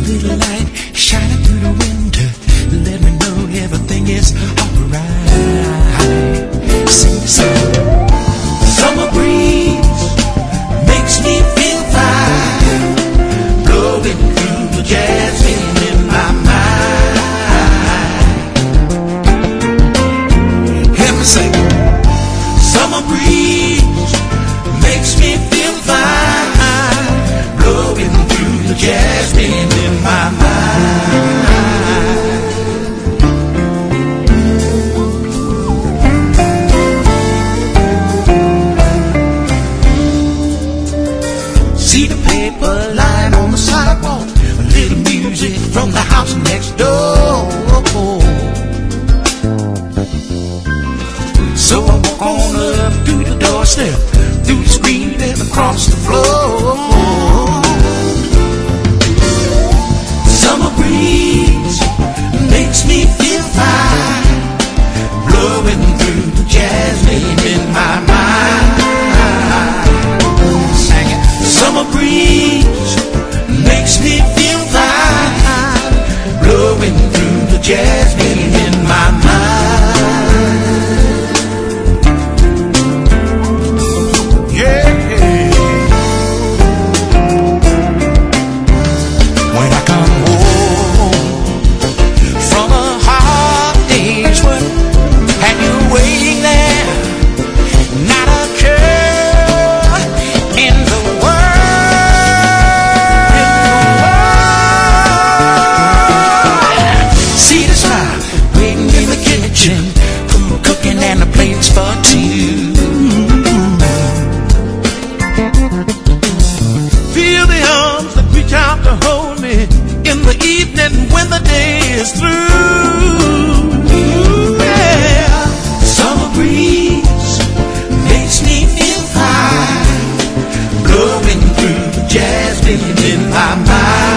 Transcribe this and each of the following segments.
little light shining through the window. Let me know everything is alright. Sing the song. Summer breeze makes me feel fine, blowing through the jasmine in my mind. Help me sing. Summer breeze makes me feel fine, blowing through the jasmine in my mind. See the paper lying on the sidewalk, a little music from the house next door. So I walk on up to the doorstep, through the screen and across the floor. Summer breeze makes me feel fine, blowing through the jasmine in my mind. Sing it. Summer breeze makes me feel fine, blowing through the jasmine in my mind. Cooking and the plates for two. Feel the arms that reach out to hold me in the evening when the day is through. Yeah. Summer breeze makes me feel fine, blowing through the jasmine in my mind.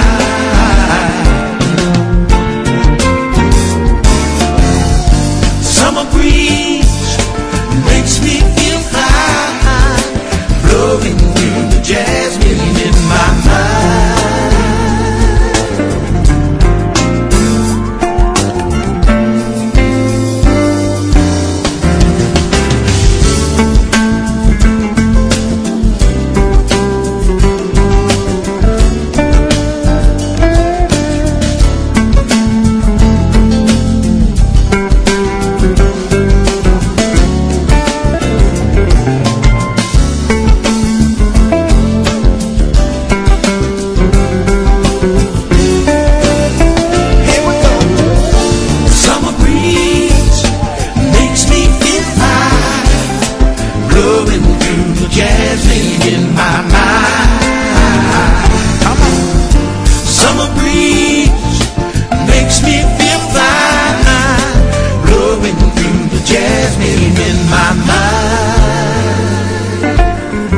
Summer breeze makes me feel fine, blowing through the jasmine in my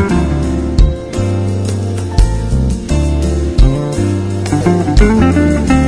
mind.